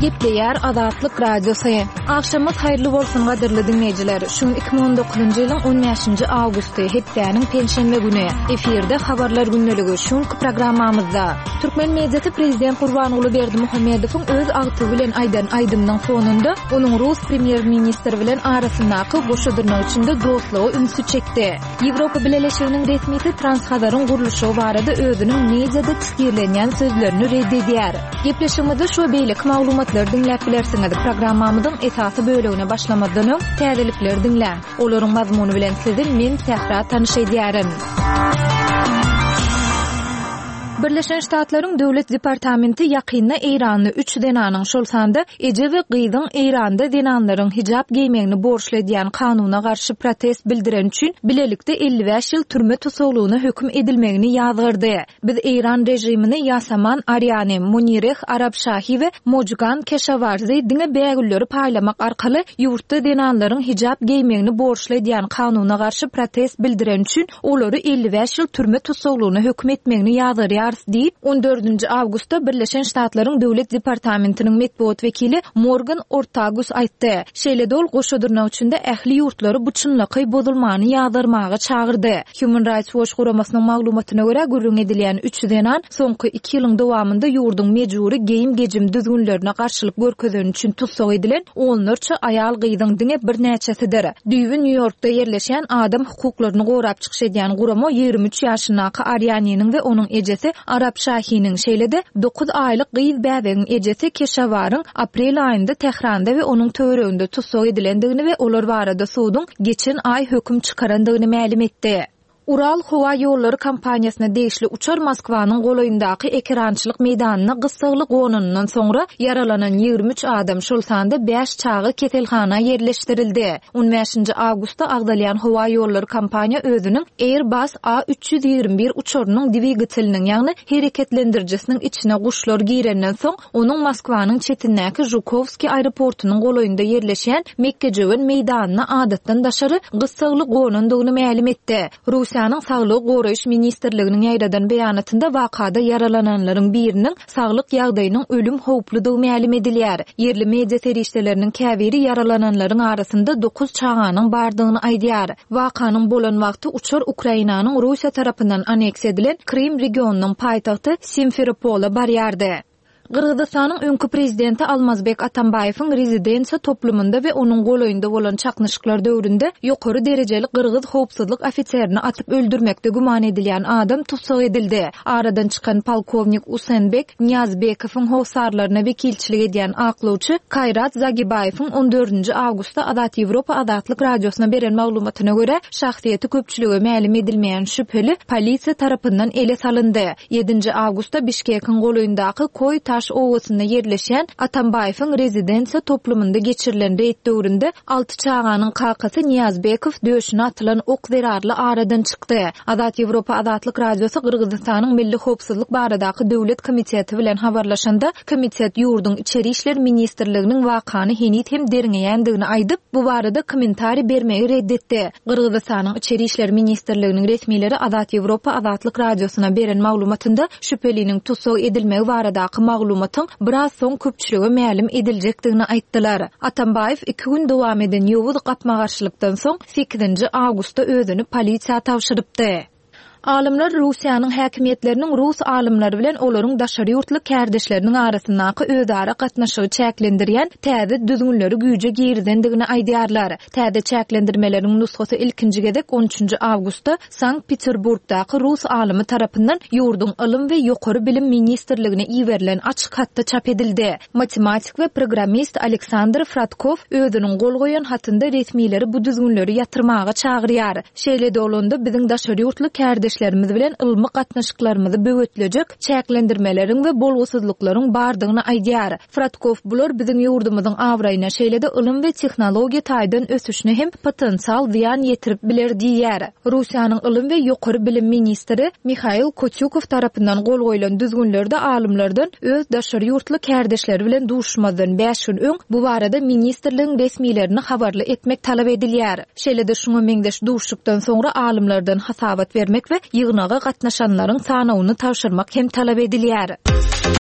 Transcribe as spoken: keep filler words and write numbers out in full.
Gepleýär Azatlyk radiosu. Akşamyz haýyrly bolsun gaderli dinleýijiler. Şu iki bin on dokuzunçy ýylyň on beşinji awgusty hepdäniň penşenbe güni efirde habarlar günneligi şu programmamyzda Türkmen mediýasy prezident Gurbanuly Berdimuhammedowyň öz agty bilen aýdan aýdymyň sonunda onuň Rus premier ministri bilen arasyndaky goşadyrnak içinde dostlugy ünsü çekdi. Ýewropa Birleşiginiň resmisi Transhazaryň guruluşy barada özüniň mediýada tiskirlenýän sözlerini reddedýär. Gepleşigimizde şu beýlik maglumatlar dinläp bilersiňiz. Programmamyzyň esasy bölегine başlamadan öň täzelikler dinlän. Olaryň mazmuny bilen sizi men Sehra tanyşydýaryn. Birleşen Ştatlaryň Döwlet Departamenti ýakynda Irany üç denanyň şolsanda eje we gyzyň Iranda denanlaryň hijab giýmegini borçladýan kanuna garşy protest bildiren üçin bilelikde elli beş ýyl türme tutulgyna hökm edilmegini ýazgyrdy. Biz Iran rejimini Yasaman Aryani, Munireh Arabşahi we Mojgan Keshavarzi diňe bägülleri paýlamak arkaly ýurtda denanlaryň hijab giýmegini borçladýan kanuna garşy protest bildiren üçin olary elli beş ýyl türme tutulgyna hökm etmegini ýazgyrdy. Diýip on dördünçi awgustda Birleşen Ştatlaryň Döwlet Departamentiniň medeniýet wekili Morgan Ortagus aýtdy. Şeýle dol goşadyrnak üçinde ähli ýurtlary bu çynlyky bozulmany ýagdyrmaga çagyrdy. Human Rights Watch guramasynyň maglumatyna görä gürrüň edilýän üç denan soňky iki ýylyň dowamında ýurdun mejburi geyim gejim düzgünlerine garşylyk görkezen üçin tutsak edilen on dört aýal gyzyň diňe bir näçesidir. Düýbi New Yorkda ýerleşen adam hukuklaryny gorap çykyş edýän gurama ýigirmi üç ýaşyndaky Aryanynyň we onuň ejesi Arabşahining şeýlede dokuz aýlyk gyz bäbegiň ejesi Keshawaryň aprel aýynda Tehranda we onuň töwereginde tutsak edilendigini we olar barada suwdyň geçen aý hökm çykarandygyny ma'lum etdi. Ural Howa ýollary kampaniýasyna degişli uçar Moskwanyň golaýyndaky ekrançylyk meýdanyna gysgalyk gonundan soňra yaralanan ýigirmi üç adam şolsanda beş çagy ketelhana ýerleşdirildi. on beşinji awgustda agdalýan Howa ýollary kampaniýa özüniň Airbus A üç ýüz ýigirmi bir uçarynyň diwigetiliniň ýagny hereketlendirjisiniň içine guşlar girenden soň onuň Moskwanyň çetindäki Zhukovskiy aeroportunyň golaýynda ýerleşen Mekkejewen meýdanyna adatdan daşary gysgalyk gonundygyny ma'lum etdi. Russiýanyň Saglyk goraýyş ministrliginiň ýaýradan beýanatynda wakada yaralananlaryň biriniň saglyk ýagdaýynyň ölüm howpludygy ma'lum edilýär. Yerli media terişdeleriniň käbiri yaralananlaryň arasynda dokuz çağanyň bardygyny aýdýar. Wakanyň bolan wagty uçar Ukrainanyň Russiýa tarapyndan aneks edilen Krim regionunyň paýtagty Simferopola barýardy. Kırgızstanyň öňkü prezidenti Almazbek Atambayewiň rezidensiýa toplumunda we onuň golaýynda bolan çaknyşyklar döwründe ýokary derejeli kırgız howpsuzlyk ofitserini atyp öldürmekde guman edilýän adam tutsak edildi. Aradan çykan polkovnik Usenbek Niyazbekowyň howsarlaryna wekilçilik edýän aklawçy Kayrat Zagibayewiň on dördünçi awgustda Azat Ýewropa Azatlyk radiosyna beren maglumatyna görä şahsiýeti köpçülige ma'lum edilmeýän şüpheli polisiýa tarapyndan ele salyndy. yedinci awgustda Bişkekiň golaýyndaky Koy Taş owasynda ýerleşen Atambayewiň rezidensiýa toplumunda geçirilen reýt döwründe alty çağanyň kakasy Niyazbekow döşüne atylan ok zerarly aradan çykdy. Azat Ýewropa Azatlyk radiosu Kırgızstanyň milli howpsuzlyk baradaky döwlet komiteti bilen habarlaşanda komitet ýurdun içeri işler ministrliginiň wakany henit hem deriňeýändigini aýdyp bu barada kommentari bermegi reddetdi. Kırgızstanyň içeri işler ministrliginiň resmileri Azat Ýewropa Azatlyk radiosuna beren maglumatynda şüpheliniň tutsak edilmegi baradaky maglumatyň biraz soň köpçüligi ma'lum ediljekdigini aýtdylar. Atambayew iki gün dowam eden ýowuz gapma garşylykdan soň sekizinji awgustda özüni polisiýa tapşyrypdy. Alimler Russiýanyň häkimetleriniň Rus alimleri bilen olaryň daşary ýurtly kärdeşleriniň arasyndaky özara gatnaşygy çäklendirýän täze düzgünleri güýje girdendigini aýdýarlar. Täze çäklendirmeleriň nusgasy ilkinji gedek on üçünji awgustda Sankt-Peterburgdaky Rus alimi tarapyndan ýurdun ilm we ýokary bilim ministrligine iwerilen açyk hatda çap edildi. Matematik we programmist Aleksandr Fratkov özüniň gol goýan hatynda resmileri bu düzgünleri ýatyrmaga çagyrýar. Şeýle dolanda biziň daşary ýurtly kärdeş kardeşlerimiz bilen ılmy gatnaşyklarymyzy böwetleýek çäklendirmeleriň we bolgusuzlyklaryň bardygyny aýdýar. Fratkov bular biziň ýurdumyzyň awraýyna şeýlede ılym we tehnologiýa taýdan ösüşine hem potensial ziýan ýetirip biler diýär. Russiýanyň ılym we ýokary bilim ministri Mikhail Kotyukov tarapyndan gol goýulan düzgünlerde alimlerden öz daşary ýurtly kardeşleri bilen duşmadan beş gün öň bu barada ministrligiň resmilerini habarly etmek talap edilýär. Şeýlede şuňa meňdeş duşukdan soňra alimlerden hasabat vermek we ýygnaga gatnaşanlaryň sanawyny taşyrmak hem talap edilýär.